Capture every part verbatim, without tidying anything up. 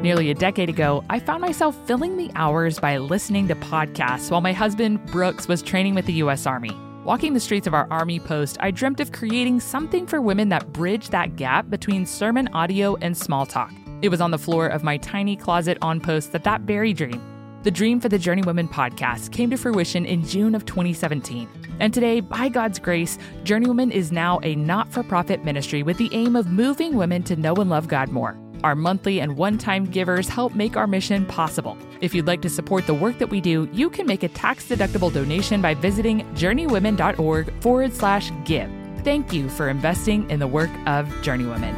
Nearly a decade ago, I found myself filling the hours by listening to podcasts while my husband, Brooks, was training with the U S Army. Walking the streets of our Army post, I dreamt of creating something for women that bridged that gap between sermon audio and small talk. It was on the floor of my tiny closet on post that that very dream, the dream for the Journeywomen podcast, came to fruition in June of twenty seventeen. And today, by God's grace, Journeywomen is now a not-for-profit ministry with the aim of moving women to know and love God more. Our monthly and one-time givers help make our mission possible. If you'd like to support the work that we do, you can make a tax-deductible donation by visiting journeywomen.org forward slash give. Thank you for investing in the work of Journeywomen.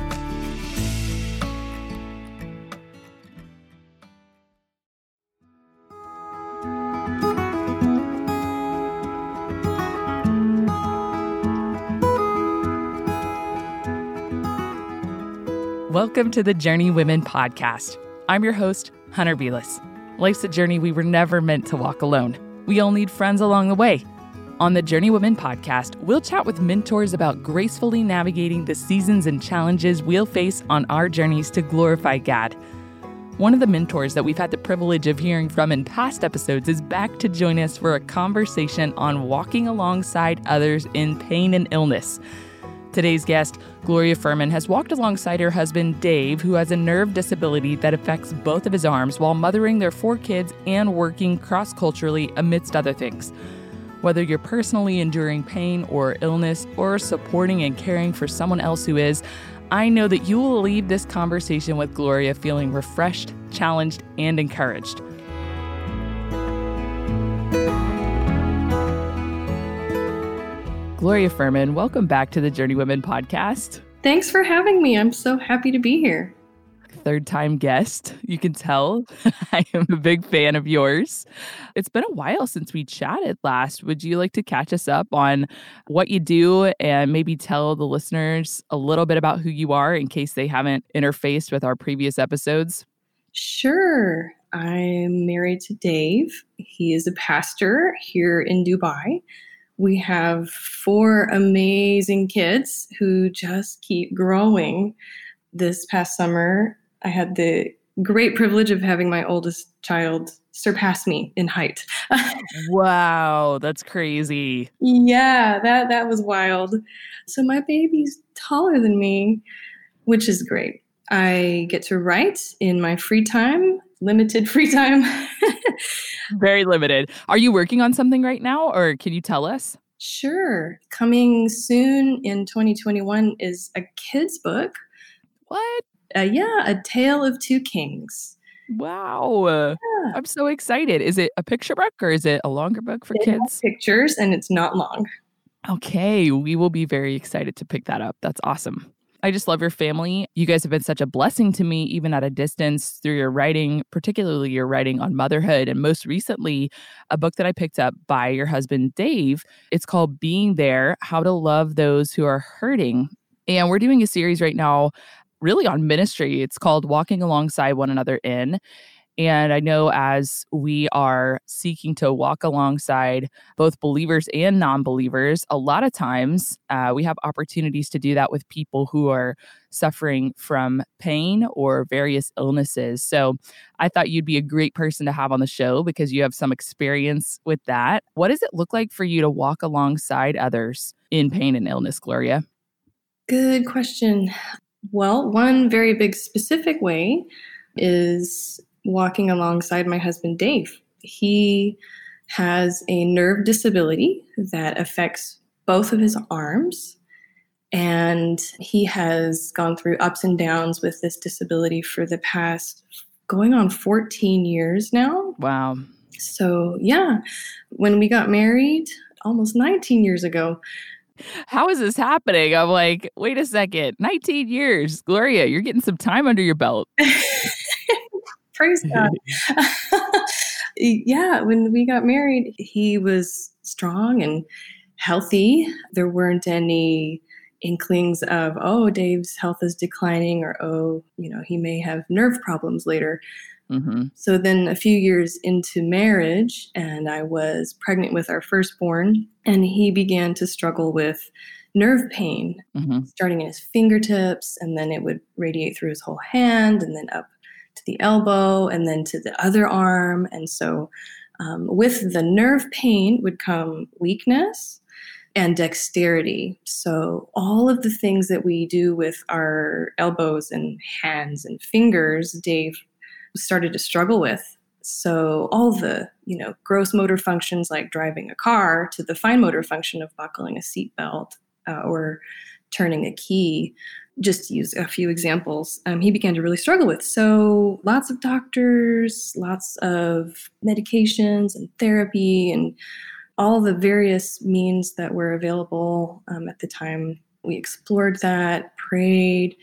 Welcome to the Journeywomen podcast. I'm your host, Hunter Belis. Life's a journey we were never meant to walk alone. We all need friends along the way. On the Journeywomen podcast, we'll chat with mentors about gracefully navigating the seasons and challenges we'll face on our journeys to glorify God. One of the mentors that we've had the privilege of hearing from in past episodes is back to join us for a conversation on walking alongside others in pain and illness. Today's guest, Gloria Furman, has walked alongside her husband, Dave, who has a nerve disability that affects both of his arms while mothering their four kids and working cross-culturally amidst other things. Whether you're personally enduring pain or illness or supporting and caring for someone else who is, I know that you will leave this conversation with Gloria feeling refreshed, challenged, and encouraged. Gloria Furman, welcome back to the Journeywomen podcast. Thanks for having me. I'm so happy to be here. Third time guest. You can tell I am a big fan of yours. It's been a while since we chatted last. Would you like to catch us up on what you do and maybe tell the listeners a little bit about who you are in case they haven't interfaced with our previous episodes? Sure. I'm married to Dave. He is a pastor here in Dubai. We have four amazing kids who just keep growing. This past summer, I had the great privilege of having my oldest child surpass me in height. Wow, that's crazy. Yeah, that, that was wild. So my baby's taller than me, which is great. I get to write in my free time, limited free time. Very limited. Are you working on something right now, or can you tell us? Sure. Coming soon in twenty twenty-one is a kid's book. What? Uh, yeah, A Tale of Two Kings. Wow. Yeah. I'm so excited. Is it a picture book or is it a longer book for It kids? has pictures and it's not long. Okay, we will be very excited to pick that up. That's awesome. I just love your family. You guys have been such a blessing to me, even at a distance, through your writing, particularly your writing on motherhood. And most recently, a book that I picked up by your husband, Dave. It's called Being There, How to Love Those Who Are Hurting. And we're doing a series right now, really on ministry. It's called Walking Alongside One Another In. And I know as we are seeking to walk alongside both believers and non-believers, a lot of times uh, we have opportunities to do that with people who are suffering from pain or various illnesses. So I thought you'd be a great person to have on the show because you have some experience with that. What does it look like for you to walk alongside others in pain and illness, Gloria? Good question. Well, one very big specific way is walking alongside my husband, Dave. He has a nerve disability that affects both of his arms, and he has gone through ups and downs with this disability for the past going on fourteen years now. Wow. So yeah, when we got married almost nineteen years ago. How is this happening? I'm like, wait a second, nineteen years. Gloria, you're getting some time under your belt. Praise God. Yeah, when we got married, he was strong and healthy. There weren't any inklings of, oh, Dave's health is declining, or, oh, you know, he may have nerve problems later. Mm-hmm. So then a few years into marriage, and I was pregnant with our firstborn, and he began to struggle with nerve pain, mm-hmm. starting in his fingertips, and then it would radiate through his whole hand, and then up to the elbow, and then to the other arm. And so um, with the nerve pain would come weakness and dexterity. So all of the things that we do with our elbows and hands and fingers, Dave started to struggle with. So all the, you know, gross motor functions like driving a car to the fine motor function of buckling a seatbelt uh, or turning a key, just to use a few examples, um, he began to really struggle with. So lots of doctors, lots of medications and therapy and all the various means that were available um, at the time. We explored that, prayed.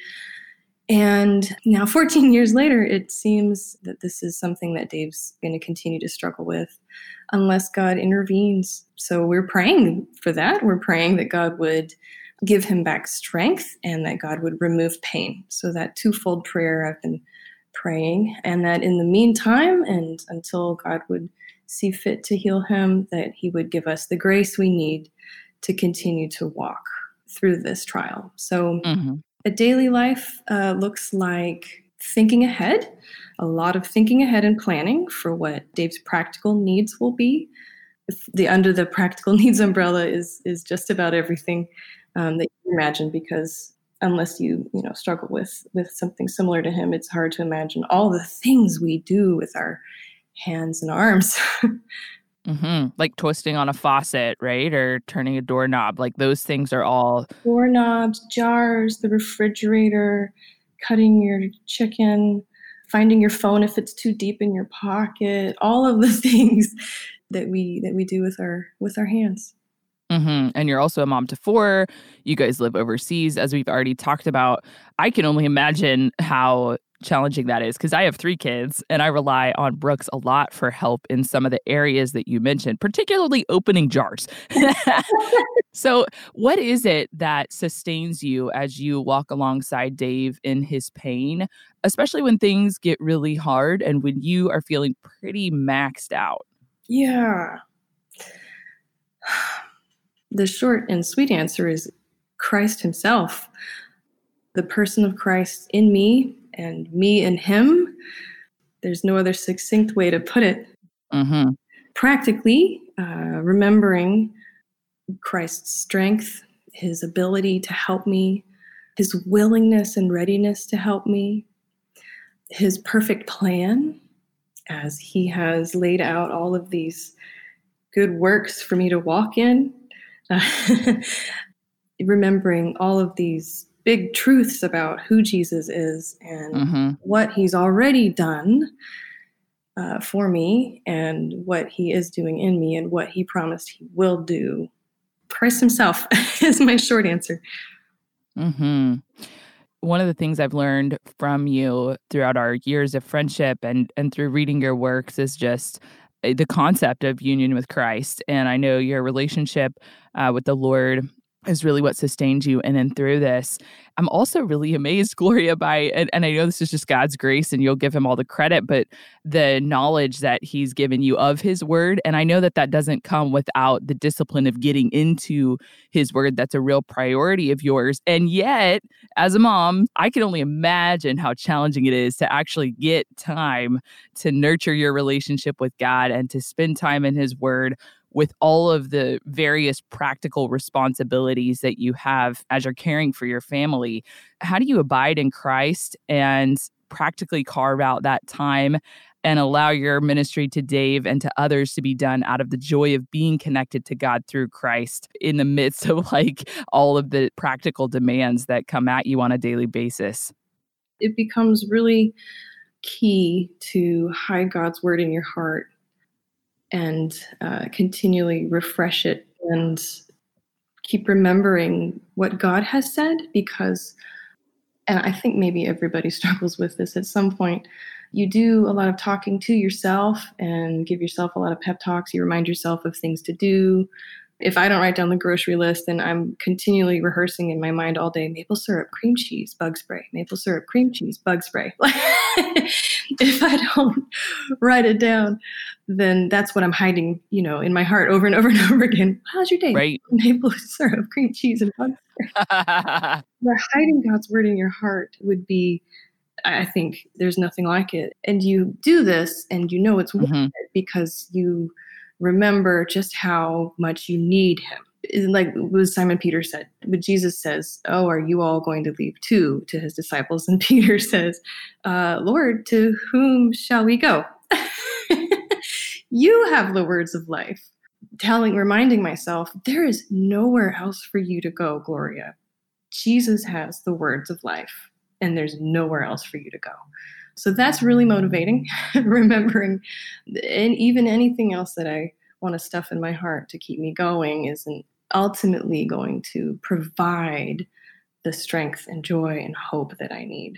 And now fourteen years later, it seems that this is something that Dave's going to continue to struggle with unless God intervenes. So we're praying for that. We're praying that God would give him back strength and that God would remove pain. So that twofold prayer I've been praying, and that in the meantime, and until God would see fit to heal him, that he would give us the grace we need to continue to walk through this trial. So mm-hmm. a daily life uh, looks like thinking ahead, a lot of thinking ahead and planning for what Dave's practical needs will be. The under the practical needs umbrella is is just about everything um, that you imagine, because unless you you know struggle with with something similar to him, it's hard to imagine all the things we do with our hands and arms. mm-hmm. Like twisting on a faucet, right? Or turning a doorknob. Like those things are all doorknobs, jars, the refrigerator, cutting your chicken, finding your phone if it's too deep in your pocket, all of the things that we that we do with our with our hands. Mm-hmm. And you're also a mom to four. You guys live overseas, as we've already talked about. I can only imagine how challenging that is, because I have three kids and I rely on Brooks a lot for help in some of the areas that you mentioned, particularly opening jars. So what is it that sustains you as you walk alongside Dave in his pain, especially when things get really hard and when you are feeling pretty maxed out? Yeah. The short and sweet answer is Christ himself, the person of Christ in me and me in him. There's no other succinct way to put it. Mm-hmm. Practically, uh, remembering Christ's strength, his ability to help me, his willingness and readiness to help me, his perfect plan as he has laid out all of these good works for me to walk in. Uh, remembering all of these big truths about who Jesus is and mm-hmm. what he's already done uh, for me and what he is doing in me and what he promised he will do. Christ himself is my short answer. Mm-hmm. One of the things I've learned from you throughout our years of friendship and, and through reading your works is just the concept of union with Christ. And I know your relationship uh, with the Lord is really what sustained you. And then through this, I'm also really amazed, Gloria, by, and, and I know this is just God's grace and you'll give him all the credit, but the knowledge that he's given you of his word. And I know that that doesn't come without the discipline of getting into his word. That's a real priority of yours. And yet, as a mom, I can only imagine how challenging it is to actually get time to nurture your relationship with God and to spend time in his word with all of the various practical responsibilities that you have as you're caring for your family. How do you abide in Christ and practically carve out that time and allow your ministry to Dave and to others to be done out of the joy of being connected to God through Christ in the midst of like all of the practical demands that come at you on a daily basis? It becomes really key to hide God's word in your heart and uh, continually refresh it and keep remembering what God has said, because, and I think maybe everybody struggles with this at some point, you do a lot of talking to yourself and give yourself a lot of pep talks. You remind yourself of things to do. If I don't write down the grocery list, then I'm continually rehearsing in my mind all day, maple syrup, cream cheese, bug spray, maple syrup, cream cheese, bug spray. If I don't write it down, then that's what I'm hiding, you know, in my heart over and over and over again. How's your day? Right. Maple syrup, cream cheese, and bug spray. But hiding God's word in your heart would be I think there's nothing like it. And you do this and you know it's worth Mm-hmm. it because you remember just how much you need him. It's like what Simon Peter said, but Jesus says, oh, are you all going to leave too, to his disciples? And Peter says, uh, Lord, to whom shall we go? You have the words of life. Telling, reminding myself, there is nowhere else for you to go, Gloria. Jesus has the words of life, and there's nowhere else for you to go. So that's really motivating, remembering, and even anything else that I want to stuff in my heart to keep me going isn't ultimately going to provide the strength and joy and hope that I need.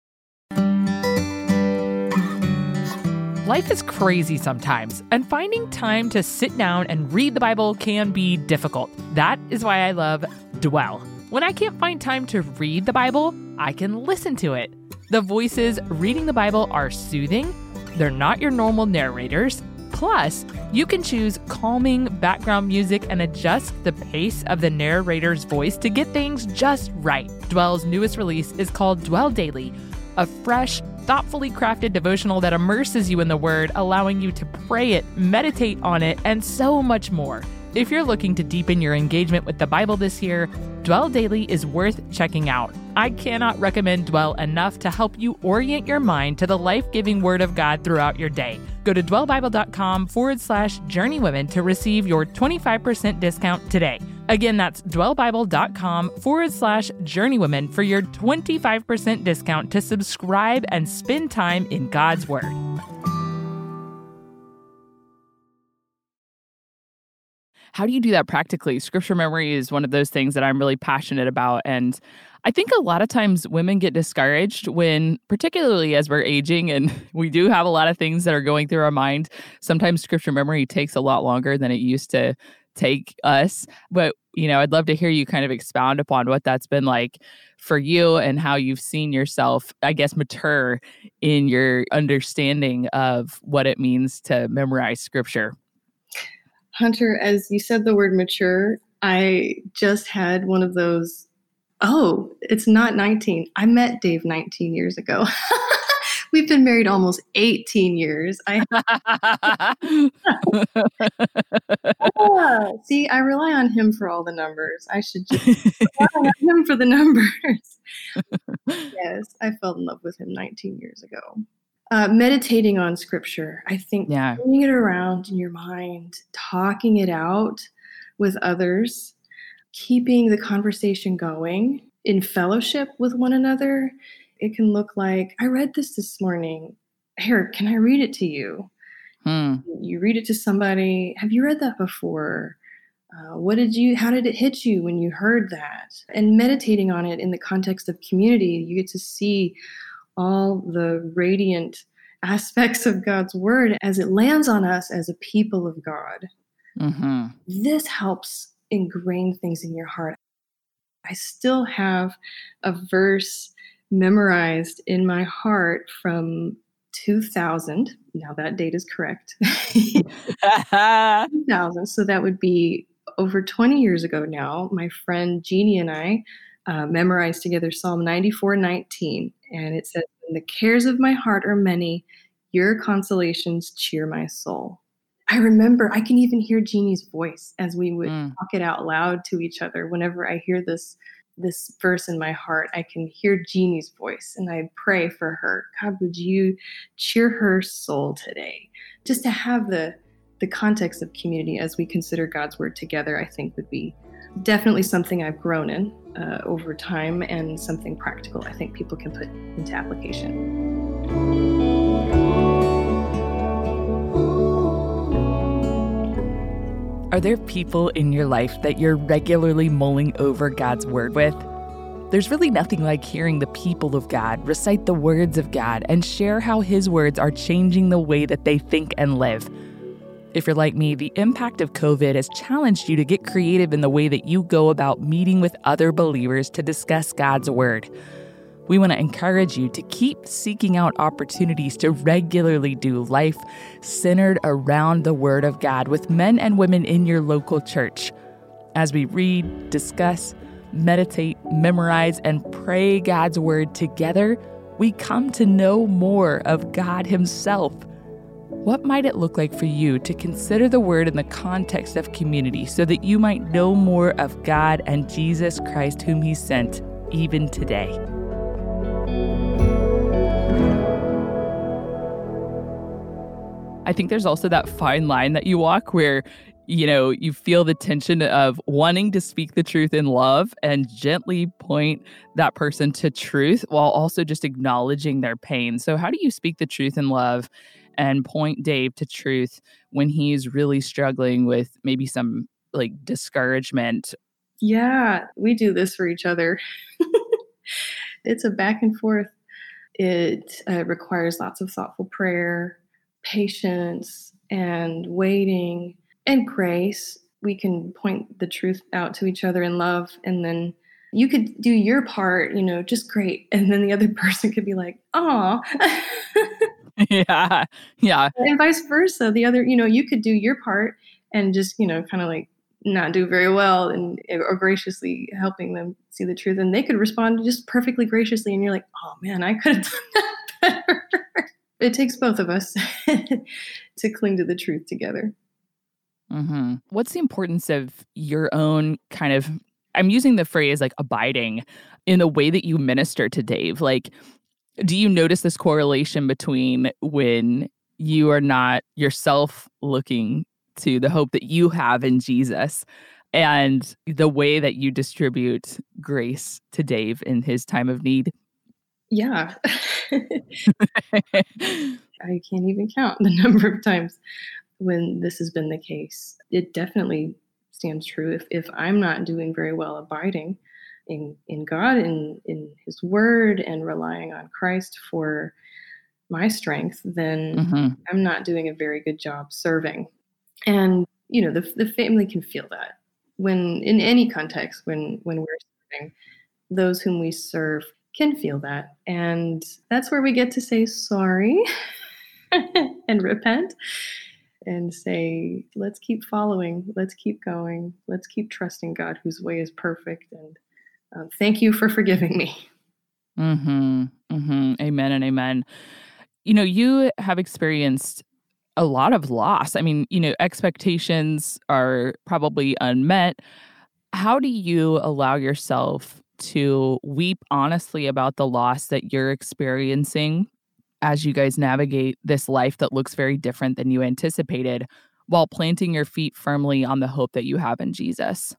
Life is crazy sometimes, and finding time to sit down and read the Bible can be difficult. That is why I love Dwell. When I can't find time to read the Bible, I can listen to it. The voices reading the Bible are soothing. They're not your normal narrators. Plus, you can choose calming background music and adjust the pace of the narrator's voice to get things just right. Dwell's newest release is called Dwell Daily, a fresh, thoughtfully crafted devotional that immerses you in the Word, allowing you to pray it, meditate on it, and so much more. If you're looking to deepen your engagement with the Bible this year, Dwell Daily is worth checking out. I cannot recommend Dwell enough to help you orient your mind to the life-giving Word of God throughout your day. Go to dwellbible.com forward slash journeywomen to receive your twenty-five percent discount today. Again, that's dwellbible.com forward slash journeywomen for your twenty-five percent discount to subscribe and spend time in God's Word. How do you do that practically? Scripture memory is one of those things that I'm really passionate about. And I think a lot of times women get discouraged when, particularly as we're aging and we do have a lot of things that are going through our mind. Sometimes scripture memory takes a lot longer than it used to take us. But, you know, I'd love to hear you kind of expound upon what that's been like for you and how you've seen yourself, I guess, mature in your understanding of what it means to memorize scripture. Hunter, as you said the word mature, I just had one of those, oh, it's not nineteen. I met Dave nineteen years ago. We've been married almost eighteen years. I oh, see, I rely on him for all the numbers. I should just rely on him for the numbers. Yes, I fell in love with him nineteen years ago. Uh, meditating on scripture, I think yeah. Bringing it around in your mind, talking it out with others, keeping the conversation going in fellowship with one another. It can look like, I read this this morning. Here, can I read it to you? Hmm. You read it to somebody. Have you read that before? Uh, what did you, how did it hit you when you heard that? And meditating on it in the context of community, you get to see all the radiant aspects of God's word as it lands on us as a people of God. Mm-hmm. This helps ingrain things in your heart. I still have a verse memorized in my heart from two thousand. Now that date is correct. two thousand. So that would be over twenty years ago now. My friend Jeannie and I uh, memorized together Psalm ninety-four nineteen. And it says, "When the cares of my heart are many, your consolations cheer my soul." I remember, I can even hear Jeannie's voice as we would mm. talk it out loud to each other. Whenever I hear this this verse in my heart, I can hear Jeannie's voice, and I pray for her. God, would you cheer her soul today? Just to have the the context of community as we consider God's word together, I think would be definitely something I've grown in uh, over time, and something practical I think people can put into application. Are there people in your life that you're regularly mulling over God's word with? There's really nothing like hearing the people of God recite the words of God and share how his words are changing the way that they think and live. If you're like me, the impact of COVID has challenged you to get creative in the way that you go about meeting with other believers to discuss God's word. We want to encourage you to keep seeking out opportunities to regularly do life centered around the Word of God with men and women in your local church. As we read, discuss, meditate, memorize, and pray God's Word together, we come to know more of God Himself. What might it look like for you to consider the Word in the context of community so that you might know more of God and Jesus Christ, whom He sent, even today? I think there's also that fine line that you walk where, you know, you feel the tension of wanting to speak the truth in love and gently point that person to truth while also just acknowledging their pain. So how do you speak the truth in love and point Dave to truth when he's really struggling with maybe some like discouragement? Yeah, we do this for each other. It's a back and forth. It uh, requires lots of thoughtful prayer, patience, and waiting, and grace. We can point the truth out to each other in love, and then you could do your part, you know, just great. And then the other person could be like, "Aw." Yeah. Yeah. And vice versa. The other, you know, you could do your part and just, you know, kind of like not do very well, and or graciously helping them see the truth. And they could respond just perfectly graciously. And you're like, "Oh man, I could have done that better." It takes both of us to cling to the truth together. Mm-hmm. What's the importance of your own kind of, I'm using the phrase like abiding in the way that you minister to Dave? Like, do you notice this correlation between when you are not yourself looking to the hope that you have in Jesus and the way that you distribute grace to Dave in his time of need? Yeah. I can't even count the number of times when this has been the case. It definitely stands true. If if I'm not doing very well abiding in, in God, in, in His Word, and relying on Christ for my strength, then Mm-hmm. I'm not doing a very good job serving. And, you know, the the family can feel that when in any context, when when we're serving, those whom we serve can feel that. And that's where we get to say sorry and repent and say, let's keep following, let's keep going, let's keep trusting God, whose way is perfect. And uh, thank you for forgiving me. Mm-hmm. Mm-hmm. Amen and amen. You know, you have experienced a lot of loss. I mean, you know, expectations are probably unmet. How do you allow yourself to weep honestly about the loss that you're experiencing as you guys navigate this life that looks very different than you anticipated, while planting your feet firmly on the hope that you have in Jesus?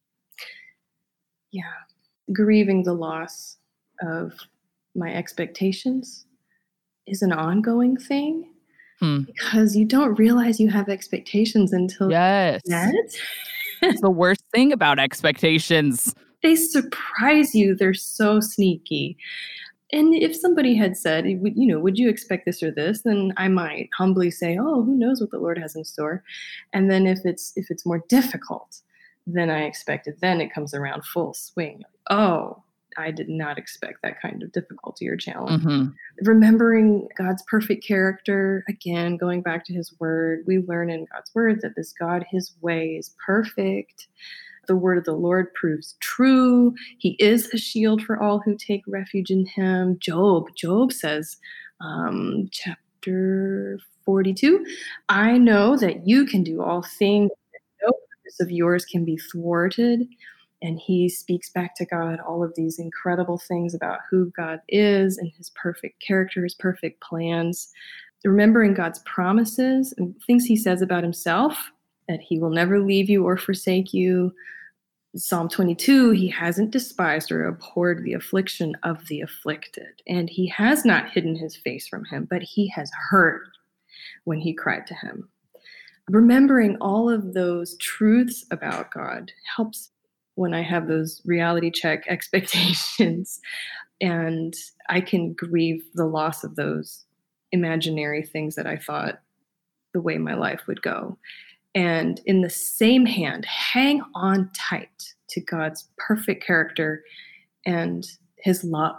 Yeah. Grieving the loss of my expectations is an ongoing thing Hmm. because you don't realize you have expectations until Yes. that. It's the worst thing about expectations. They surprise you. They're so sneaky. And if somebody had said, you know, would you expect this or this? Then I might humbly say, oh, who knows what the Lord has in store. And then if it's if it's more difficult than I expected, then it comes around full swing. Oh, I did not expect that kind of difficulty or challenge. Mm-hmm. Remembering God's perfect character, again, going back to His Word, we learn in God's Word that this God, His way is perfect. The word of the Lord proves true. He is a shield for all who take refuge in Him. Job, Job says, um, chapter forty-two, I know that you can do all things. No purpose of yours can be thwarted. And he speaks back to God all of these incredible things about who God is and His perfect character, His perfect plans. Remembering God's promises and things He says about Himself, that He will never leave you or forsake you. Psalm twenty-two, He hasn't despised or abhorred the affliction of the afflicted. And He has not hidden His face from him, but He has heard when he cried to Him. Remembering all of those truths about God helps when I have those reality check expectations, and I can grieve the loss of those imaginary things that I thought the way my life would go. And in the same hand, hang on tight to God's perfect character and His love.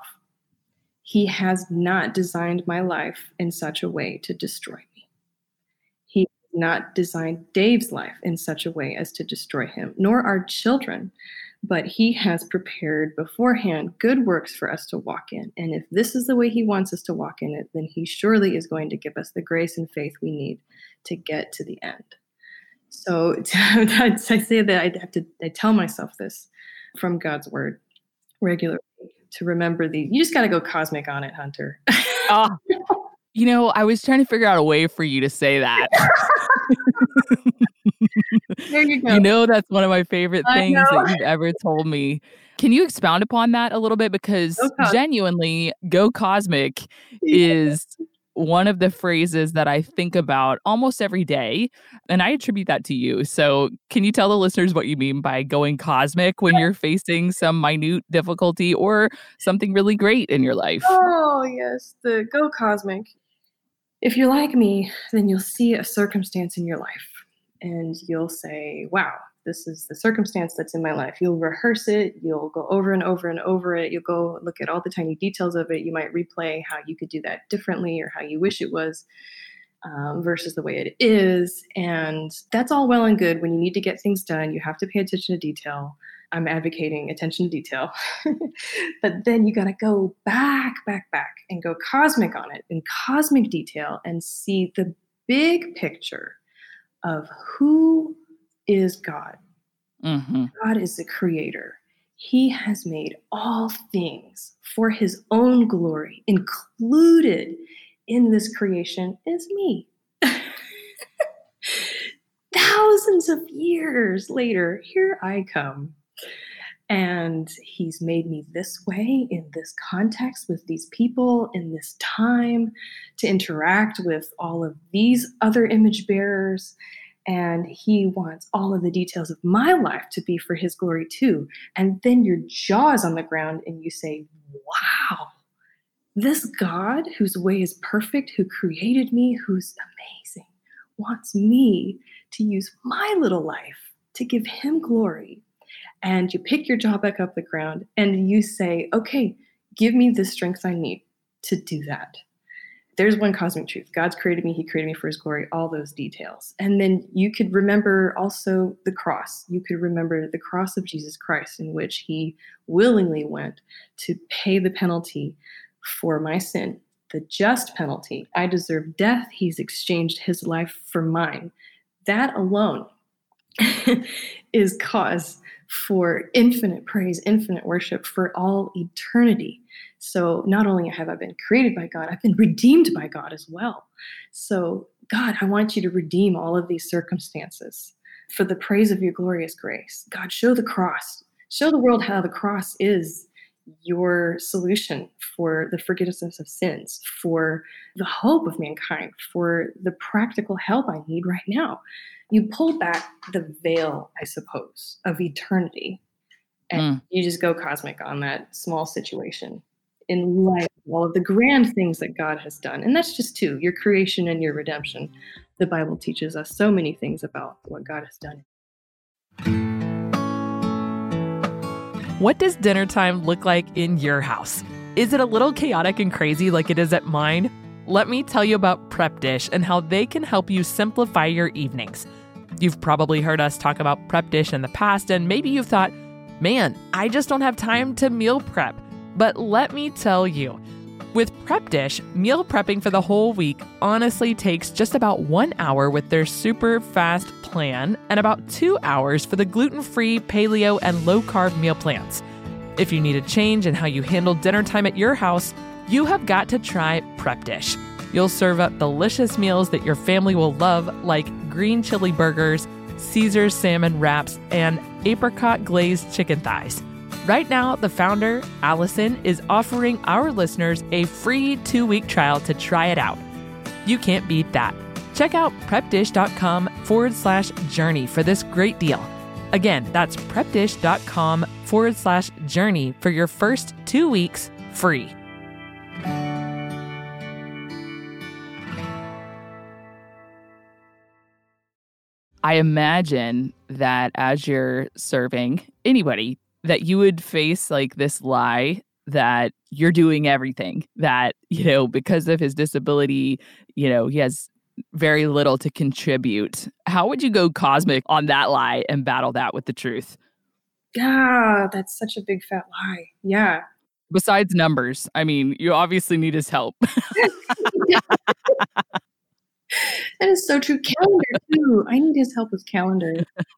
He has not designed my life in such a way to destroy me. He has not designed Dave's life in such a way as to destroy him, nor our children. but he has prepared beforehand good works for us to walk in. And if this is the way he wants us to walk in it, then he surely is going to give us the grace and faith we need to get to the end. So I say that I have to, I tell myself this from God's word regularly to remember the, you just got to go cosmic on it, Hunter. Oh, you know, I was trying to figure out a way for you to say that. There you go. You know, that's one of my favorite I things know. that you've ever told me. Can you expound upon that a little bit? Because Go cosmic. genuinely, go cosmic is one of the phrases that I think about almost every day, and I attribute that to you. So can you tell the listeners what you mean by going cosmic when you're facing some minute difficulty or something really great in your life? Oh, yes, the go cosmic. If you're like me, then you'll see a circumstance in your life and you'll say, wow, this is the circumstance that's in my life. You'll rehearse it. You'll go over and over and over it. You'll go look at all the tiny details of it. You might replay how you could do that differently or how you wish it was um, versus the way it is. And that's all well and good. When you need to get things done, you have to pay attention to detail. I'm advocating attention to detail. But then you got to go back, back, back and go cosmic on it in cosmic detail and see the big picture of who is God. Mm-hmm. God is the creator. He has made all things for his own glory. Included in this creation is me. Thousands of years later, here I come. And he's made me this way, in this context, with these people, in this time, to interact with all of these other image bearers. And he wants all of the details of my life to be for his glory too. And then your jaw is on the ground and you say, wow, this God whose way is perfect, who created me, who's amazing, wants me to use my little life to give him glory. And you pick your jaw back up the ground and you say, okay, give me the strength I need to do that. There's one cosmic truth. God's created me. He created me for his glory, all those details. And then you could remember also the cross. You could remember the cross of Jesus Christ, in which he willingly went to pay the penalty for my sin, the just penalty. I deserve death. He's exchanged his life for mine. That alone is cause for infinite praise, infinite worship for all eternity. So not only have I been created by God, I've been redeemed by God as well. So God, I want you to redeem all of these circumstances for the praise of your glorious grace. God, show the cross. Show the world how the cross is your solution for the forgiveness of sins, for the hope of mankind, for the practical help I need right now. You pull back the veil, I suppose, of eternity, and mm. you just go cosmic on that small situation in light of all of the grand things that God has done. And that's just two, your creation and your redemption. The Bible teaches us so many things about what God has done. What does dinner time look like in your house? Is it a little chaotic and crazy like it is at mine? Let me tell you about Prep Dish and how they can help you simplify your evenings. You've probably heard us talk about Prep Dish in the past, and maybe you've thought, man, I just don't have time to meal prep. But let me tell you, with Prep Dish, meal prepping for the whole week honestly takes just about one hour with their super fast plan and about two hours for the gluten-free, paleo, and low-carb meal plans. If you need a change in how you handle dinner time at your house, you have got to try Prep Dish. You'll serve up delicious meals that your family will love, like green chili burgers, Caesar salmon wraps, and apricot glazed chicken thighs. Right now, the founder, Allison, is offering our listeners a free two-week trial to try it out. You can't beat that. Check out prepdish.com forward slash journey for this great deal. Again, that's prepdish.com forward slash journey for your first two weeks free. I imagine that as you're serving anybody, that you would face like this lie that you're doing everything, that, you know, because of his disability, you know, he has very little to contribute. How would you go cosmic on that lie and battle that with the truth? Yeah, that's such a big fat lie. Yeah. Besides numbers, I mean, you obviously need his help. That is so true. Calendar too. I need his help with calendar.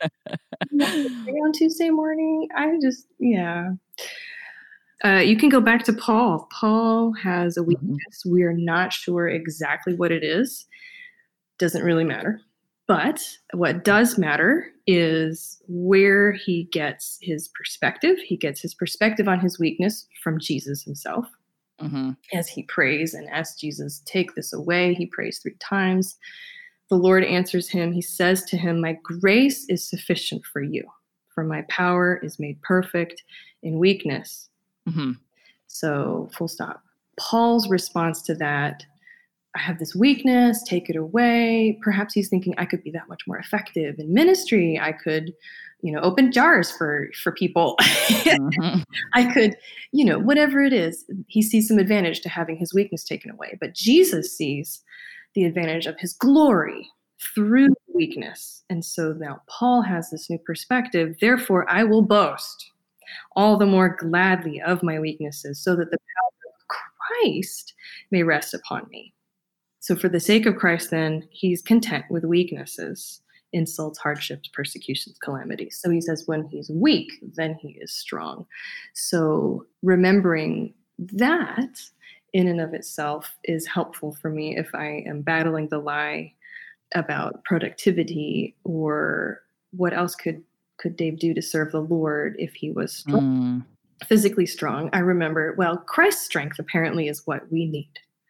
Pray on Tuesday morning. I just, yeah. Uh, you can go back to Paul. Paul has a weakness. Mhm. We are not sure exactly what it is. Doesn't really matter. But what does matter is where he gets his perspective. He gets his perspective on his weakness from Jesus himself. Mhm. As he prays and asks Jesus, take this away, he prays three times. The Lord answers him. He says to him, my grace is sufficient for you, for my power is made perfect in weakness. Mhm. So, full stop. Paul's response to that, I have this weakness, take it away. Perhaps he's thinking I could be that much more effective in ministry. I could, you know, open jars for for people. Mhm. I could, you know, whatever it is. He sees some advantage to having his weakness taken away. But Jesus sees the advantage of his glory through weakness. And so now Paul has this new perspective. Therefore, I will boast all the more gladly of my weaknesses, so that the power of Christ may rest upon me. So for the sake of Christ, then, he's content with weaknesses, insults, hardships, persecutions, calamities. So he says when he's weak, then he is strong. So remembering that in and of itself is helpful for me if I am battling the lie about productivity, or what else could could Dave do to serve the Lord if he was strong, Mm. physically strong. I remember, well, Christ's strength apparently is what we need.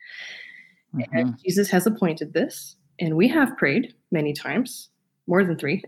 And Mhm. Jesus has appointed this, and we have prayed many times, more than three.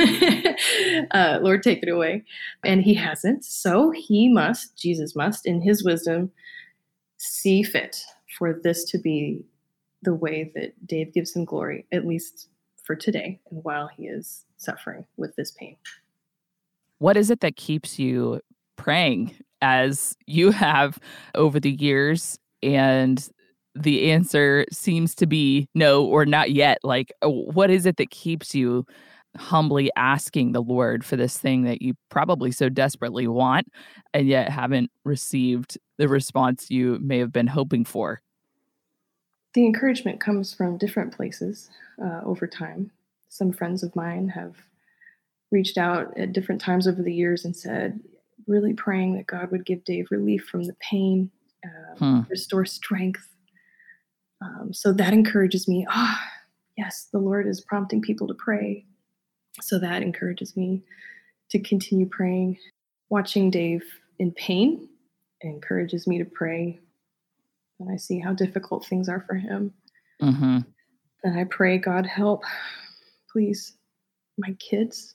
uh, Lord, take it away. And he hasn't. So he must, Jesus must, in his wisdom, see fit for this to be the way that Dave gives him glory, at least for today and while he is suffering with this pain. What is it that keeps you praying as you have over the years, and the answer seems to be no or not yet? Like, uh, what is it that keeps you humbly asking the Lord for this thing that you probably so desperately want and yet haven't received the response you may have been hoping for? The encouragement comes from different places uh, over time. Some friends of mine have reached out at different times over the years and said, really praying that God would give Dave relief from the pain, uh, Hmm. restore strength. Um, so that encourages me. Ah, oh, yes, the Lord is prompting people to pray. So that encourages me to continue praying. Watching Dave in pain encourages me to pray when I see how difficult things are for him. Mm-hmm. And I pray, God, help, please, my kids,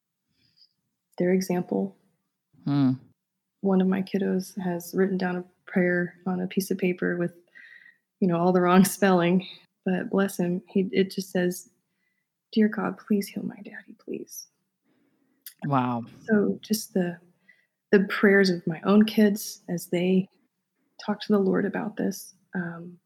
their example. Hmm. One of my kiddos has written down a prayer on a piece of paper with, you know, all the wrong spelling, but bless him. He, it just says, dear God, please heal my daddy, please. Wow. So just the, the prayers of my own kids as they talk to the Lord about this. Um,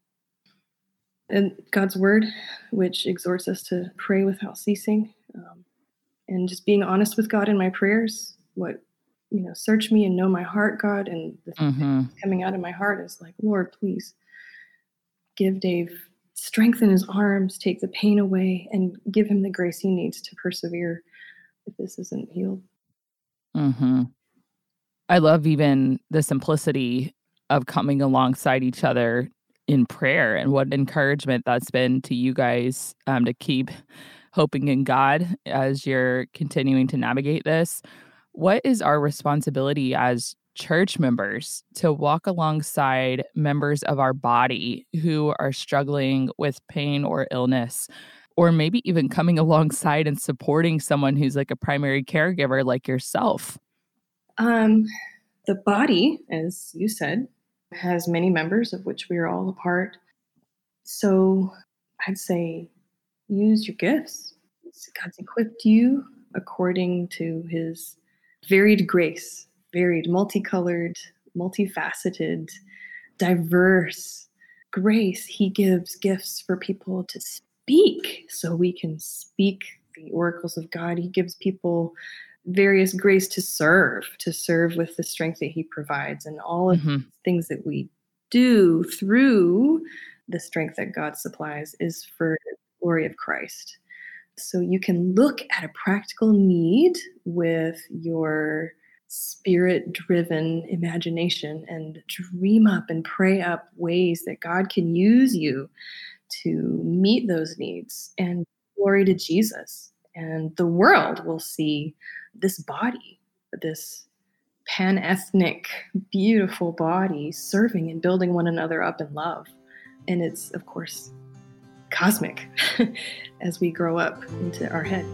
and God's word, which exhorts us to pray without ceasing, um, and just being honest with God in my prayers. What, you know, search me and know my heart, God. And the thing Mm-hmm. that's coming out of my heart is like, Lord, please give Dave strength in his arms, take the pain away, and give him the grace he needs to persevere if this isn't healed. Mm-hmm. I love even the simplicity of coming alongside each other in prayer, and what encouragement that's been to you guys, um, to keep hoping in God as you're continuing to navigate this. What is our responsibility as church members to walk alongside members of our body who are struggling with pain or illness, or maybe even coming alongside and supporting someone who's like a primary caregiver like yourself? Um, the body, as you said, has many members of which we are all a part. So I'd say use your gifts. God's equipped you according to his varied grace, varied, multicolored, multifaceted, diverse grace. He gives gifts for people to speak so we can speak the oracles of God. He gives people various grace to serve, to serve with the strength that he provides, and all of Mm-hmm. the things that we do through the strength that God supplies is for the glory of Christ. So you can look at a practical need with your spirit-driven imagination and dream up and pray up ways that God can use you to meet those needs, and glory to Jesus. And the world will see this body, this pan-ethnic, beautiful body serving and building one another up in love. And it's, of course, cosmic as we grow up into our head.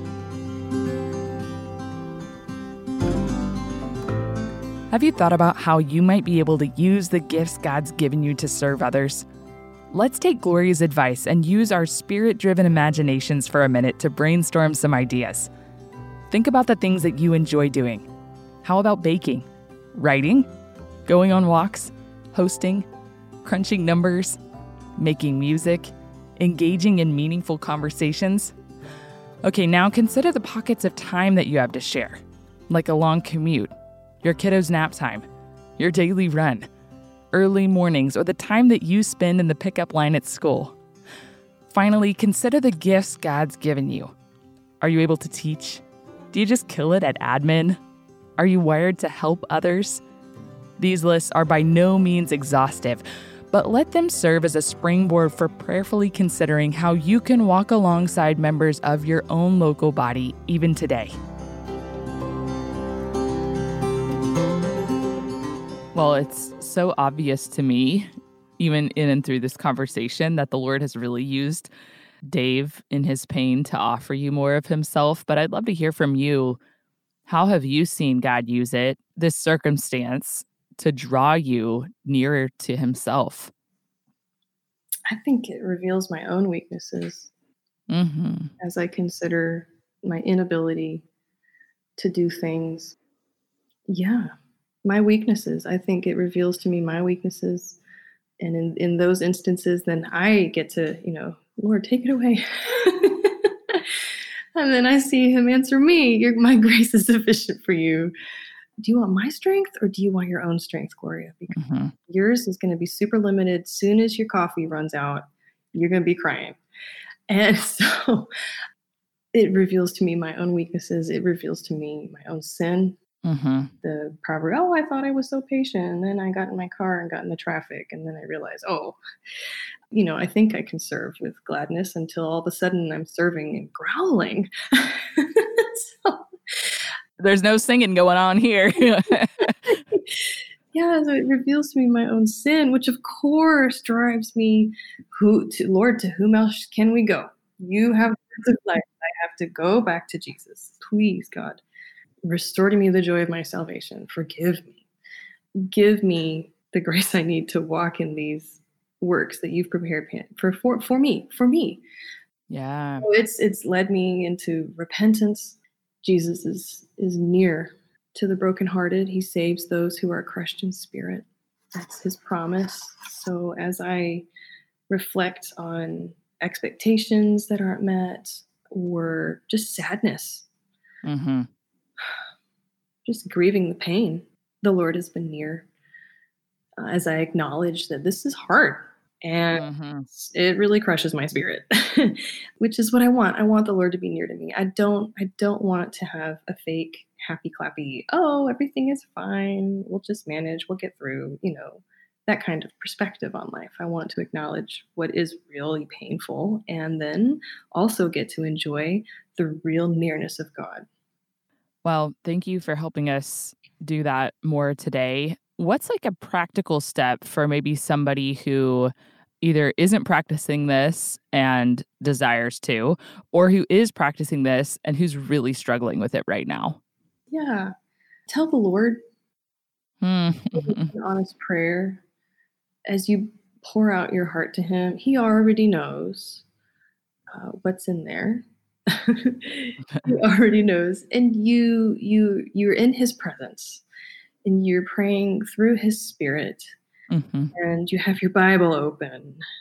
Have you thought about how you might be able to use the gifts God's given you to serve others? Let's take Gloria's advice and use our spirit-driven imaginations for a minute to brainstorm some ideas. Think about the things that you enjoy doing. How about baking, writing, going on walks, hosting, crunching numbers, making music, engaging in meaningful conversations? Okay, now consider the pockets of time that you have to share, like a long commute, your kiddo's nap time, your daily run, early mornings, or the time that you spend in the pickup line at school. Finally, consider the gifts God's given you. Are you able to teach? Do you just kill it at admin? Are you wired to help others? These lists are by no means exhaustive, but let them serve as a springboard for prayerfully considering how you can walk alongside members of your own local body even today. Well, it's so obvious to me, even in and through this conversation, that the Lord has really used Dave in his pain to offer you more of himself. But I'd love to hear from you. How have you seen God use it, this circumstance, to draw you nearer to himself? I think it reveals my own weaknesses Mm-hmm. as I consider my inability to do things. Yeah. My weaknesses. I think it reveals to me my weaknesses. And in, in those instances, then I get to, you know, Lord, take it away. And then I see him answer me, Your, my grace is sufficient for you. Do you want my strength or do you want your own strength, Gloria? Because Mm-hmm. yours is going to be super limited. Soon as your coffee runs out, you're going to be crying. And so it reveals to me my own weaknesses. It reveals to me my own sin. Mm-hmm. The proverb, oh, I thought I was so patient. And then I got in my car and got in the traffic. And then I realized, oh, you know, I think I can serve with gladness until all of a sudden I'm serving and growling. So, There's no singing going on here. yeah, so it reveals to me my own sin, which of course drives me, who to Lord, to whom else can we go? You have words of life. I have to go back to Jesus. Please, God. Restore to me the joy of my salvation. Forgive me. Give me the grace I need to walk in these works that you've prepared for for, for me, for me. Yeah. So it's it's led me into repentance. Jesus is is near to the brokenhearted. He saves those who are crushed in spirit. That's his promise. So as I reflect on expectations that aren't met or just sadness, Mm-hmm. just grieving the pain, the Lord has been near uh, as I acknowledge that this is hard and Mm-hmm. it really crushes my spirit, which is what I want. I want the Lord to be near to me. I don't, I don't want to have a fake happy clappy, oh, everything is fine. We'll just manage. We'll get through, you know, that kind of perspective on life. I want to acknowledge what is really painful and then also get to enjoy the real nearness of God. Well, thank you for helping us do that more today. What's like a practical step for maybe somebody who either isn't practicing this and desires to, or who is practicing this and who's really struggling with it right now? Yeah. Tell the Lord Mm-hmm. an honest prayer as you pour out your heart to him. He already knows uh, what's in there. He already knows, and you you you're in his presence and you're praying through his spirit, Mm-hmm. and you have your Bible open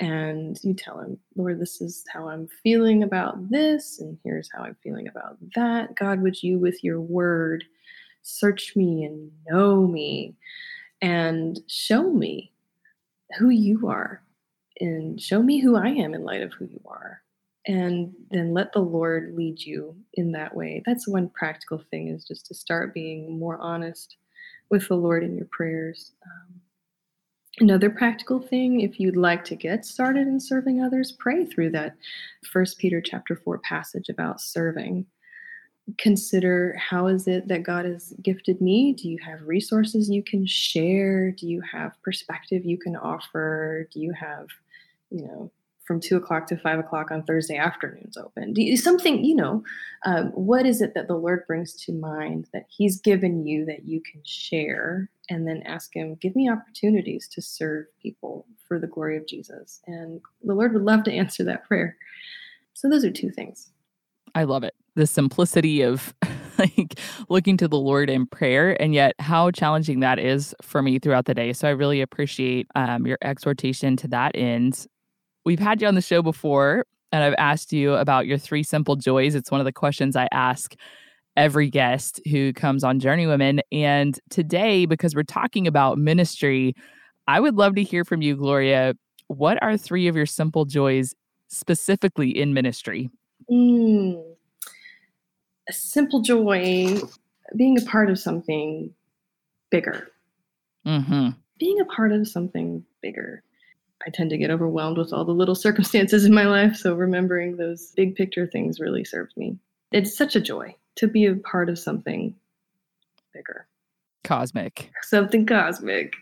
And you tell him, Lord, this is how I'm feeling about this, and here's how I'm feeling about that. God, would you, with your word, search me and know me and show me who you are and show me who I am in light of who you are. And then let the Lord lead you in that way. That's one practical thing, is just to start being more honest with the Lord in your prayers. Um, another practical thing, if you'd like to get started in serving others, pray through that First Peter chapter four passage about serving. Consider, how is it that God has gifted me? Do you have resources you can share? Do you have perspective you can offer? Do you have, you know, from two o'clock to five o'clock on Thursday afternoons open? Do you, something, you know, um, what is it that the Lord brings to mind that he's given you that you can share? And then ask him, give me opportunities to serve people for the glory of Jesus. And the Lord would love to answer that prayer. So those are two things. I love it. The simplicity of like looking to the Lord in prayer, and yet how challenging that is for me throughout the day. So I really appreciate um, your exhortation to that end. We've had you on the show before, and I've asked you about your three simple joys. It's one of the questions I ask every guest who comes on Journey Women. And today, because we're talking about ministry, I would love to hear from you, Gloria. What are three of your simple joys specifically in ministry? Mm, a simple joy, being a part of something bigger. Mm-hmm. Being a part of something bigger. I tend to get overwhelmed with all the little circumstances in my life, so remembering those big picture things really serves me. It's such a joy to be a part of something bigger. Cosmic. Something cosmic.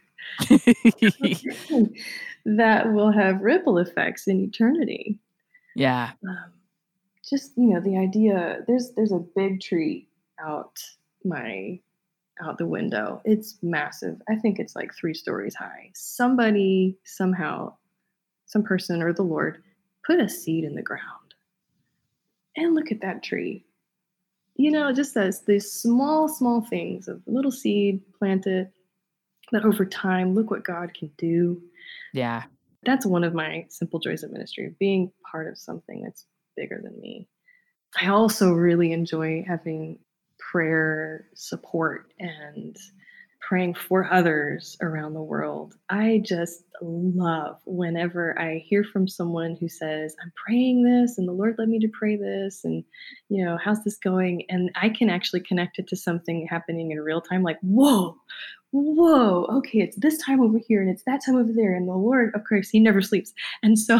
That will have ripple effects in eternity. Yeah. Um, just, you know, the idea, there's there's a big tree out my out the window. It's massive. I think it's like three stories high. Somebody, somehow, some person or the Lord put a seed in the ground. And look at that tree. You know, just as these small, small things of a little seed planted, that over time, look what God can do. Yeah. That's one of my simple joys of ministry, being part of something that's bigger than me. I also really enjoy having prayer support and praying for others around the world. I just love whenever I hear from someone who says, I'm praying this and the Lord led me to pray this, and, you know, how's this going? And I can actually connect it to something happening in real time, like, whoa, whoa, okay, it's this time over here and it's that time over there. And the Lord, of course, he never sleeps. And so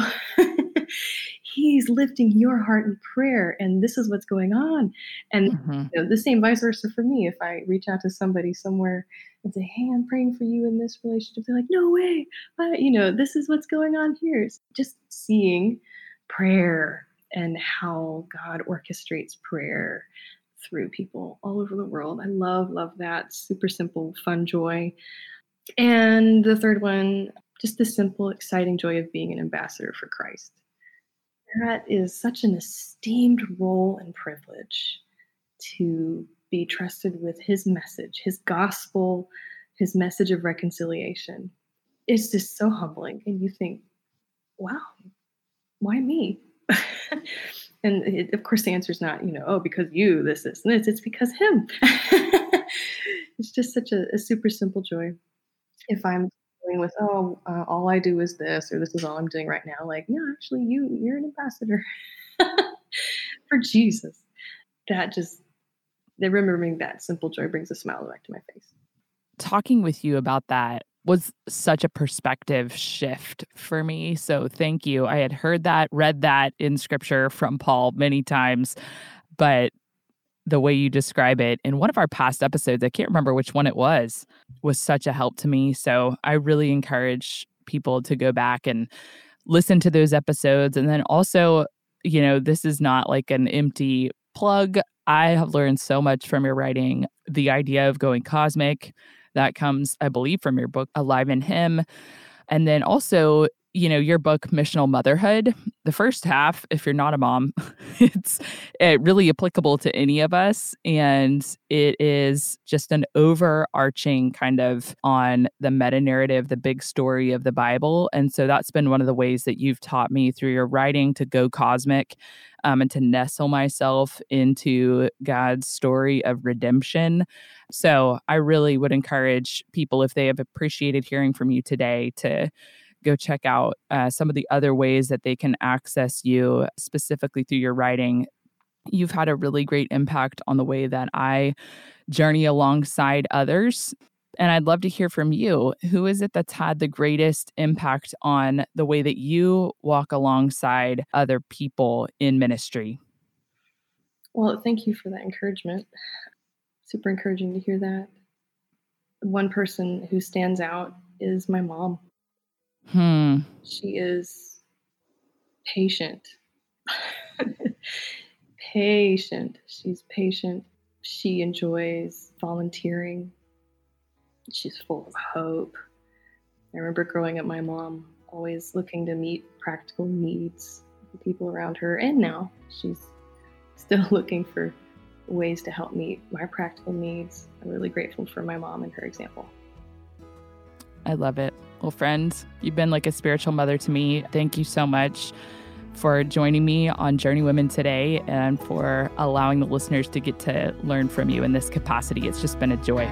he's lifting your heart in prayer, and this is what's going on. And Mm-hmm. you know, the same vice versa for me. If I reach out to somebody somewhere and say, hey, I'm praying for you in this relationship, they're like, no way. But, you know, this is what's going on here. It's just seeing prayer and how God orchestrates prayer through people all over the world. I love, love that. Super simple, fun joy. And the third one, just the simple, exciting joy of being an ambassador for Christ. That is such an esteemed role and privilege, to be trusted with his message, his gospel, his message of reconciliation. It's just so humbling. And you think, wow, why me? And it, of course, the answer is not, you know, oh, because you, this, this, and this. It's because him. It's just such a, a super simple joy. If I'm dealing with, oh, uh, all I do is this, or this is all I'm doing right now, like, no, actually, you, you're an ambassador for Jesus. That just, that remembering that simple joy brings a smile back to my face. Talking with you about that was such a perspective shift for me. So thank you. I had heard that, read that in scripture from Paul many times, but the way you describe it in one of our past episodes, I can't remember which one it was, was such a help to me. So I really encourage people to go back and listen to those episodes. And then also, you know, this is not like an empty plug. I have learned so much from your writing. The idea of going cosmic, that comes, I believe, from your book, Alive in Him. And then also you know, your book, Missional Motherhood, the first half, if you're not a mom, it's uh, really applicable to any of us. And it is just an overarching kind of on the meta narrative, the big story of the Bible. And so that's been one of the ways that you've taught me through your writing to go cosmic um, and to nestle myself into God's story of redemption. So I really would encourage people, if they have appreciated hearing from you today, to go check out uh, some of the other ways that they can access you specifically through your writing. You've had a really great impact on the way that I journey alongside others. And I'd love to hear from you. Who is it that's had the greatest impact on the way that you walk alongside other people in ministry? Well, thank you for that encouragement. Super encouraging to hear that. One person who stands out is my mom. Hmm. She is patient. patient. She's patient. She enjoys volunteering. She's full of hope. I remember growing up, my mom always looking to meet practical needs of the people around her. And now she's still looking for ways to help meet my practical needs. I'm really grateful for my mom and her example. I love it. Well, friends, you've been like a spiritual mother to me. Thank you so much for joining me on Journey Women today and for allowing the listeners to get to learn from you in this capacity. It's just been a joy.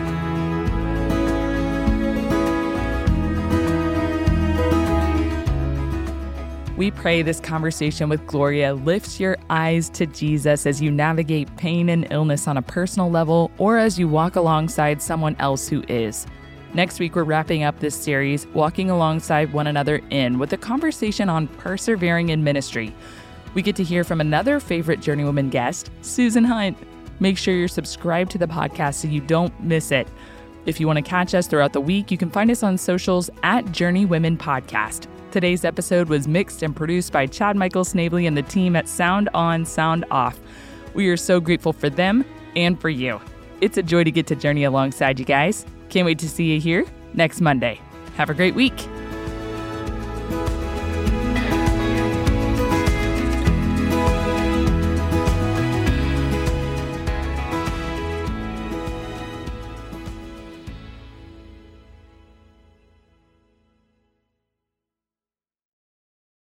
We pray this conversation with Gloria lifts your eyes to Jesus as you navigate pain and illness on a personal level or as you walk alongside someone else who is. Next week, we're wrapping up this series, Walking Alongside One Another In, with a conversation on persevering in ministry. We get to hear from another favorite Journeywoman guest, Susan Hunt. Make sure you're subscribed to the podcast so you don't miss it. If you want to catch us throughout the week, you can find us on socials at Journeywomen Podcast. Today's episode was mixed and produced by Chad Michael Snavely and the team at Sound On, Sound Off. We are so grateful for them and for you. It's a joy to get to journey alongside you guys. Can't wait to see you here next Monday. Have a great week.